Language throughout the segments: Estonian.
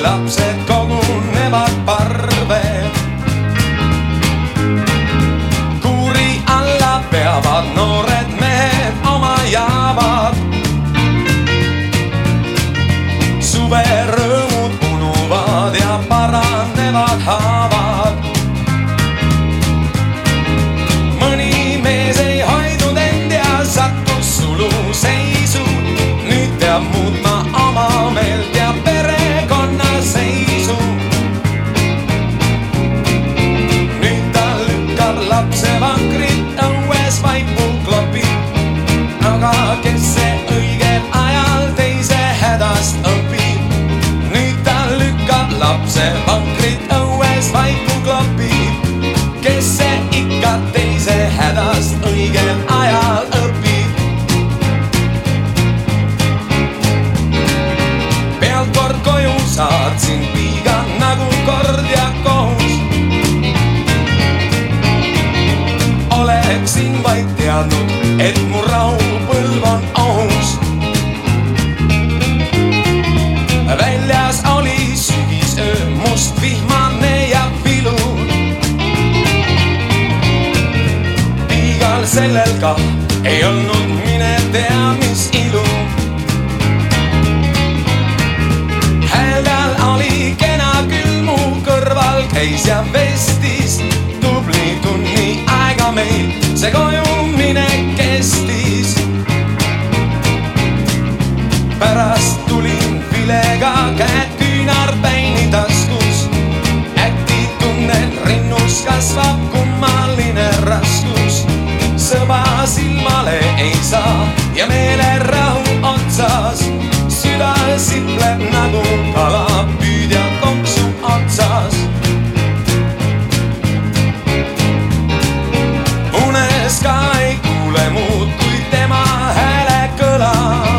lapsed kogunevad parve. Kuuri alla peavad noored mehed oma jaavad. Suverõõmud unuvad ja paranevad haavad. Mõni mees ei hoidnud end ja sattus suluseisu. Nüüd peab muutma oma meelt ja perekonna seisu. Nüüd ta lükkab lapse vankrit õues vaipu klopib. Aga kes see õigel ajal teise hädast õpib? Nüüd ta lükkab lapse vankrit õues vaipu klopib. Kes see ikka teise hädast õigel ajal õpib? Pealt kord koju saatsin piiga nagu kord ja kohus. Oleksin vaid teadnud, et mu rahupõlv on ohus. Väljas oli sügisöö, must vihmane ja vilur. Piigal sellel ka ei olnud mine tea mis ilu. Häldal oli kena küll mu kõrval käis ja vestis. Tubli tunni aega meil see kojumine kestis. Pärast tulin vilega käed küünarpäini taskus. Äkki tunnen rinnus kasvab kummaline raskus. Sõba silmale ei saa ja meelerahu otsas. Süda sipleb nagu kalapüüdja konksu otsas. Unes ka ei kuule muud kui tema hääle kõla.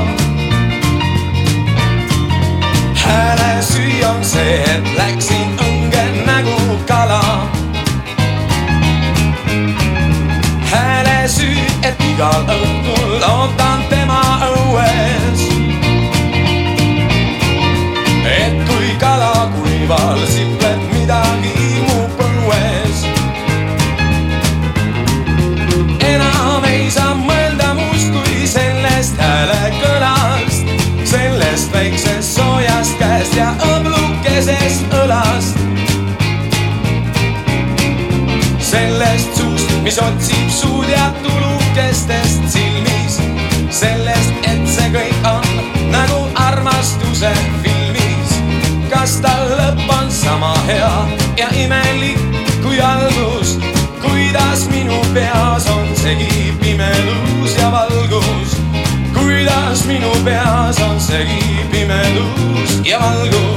Hääle süü on see, et läksin õnge nagu kala. Hääle süü, et igal õhtul ootan tema õues. Et kui kala kuival sipleb midagi mu põues. Enam ei saa mõelda muust kui sellest hääle kõlast. Sellest väiksest soojast käest ja õblukesest õlast. Sellest suust, mis otsib suud ja tulukestest silmis. Sellest, et see kõik on nagu armastuse filmis. Kas ta lõpp on sama hea ja imelik kui algus? Kuidas minu peas on segi pimedus ja valgus? Kuidas minu peas on segi pimedus ja valgus?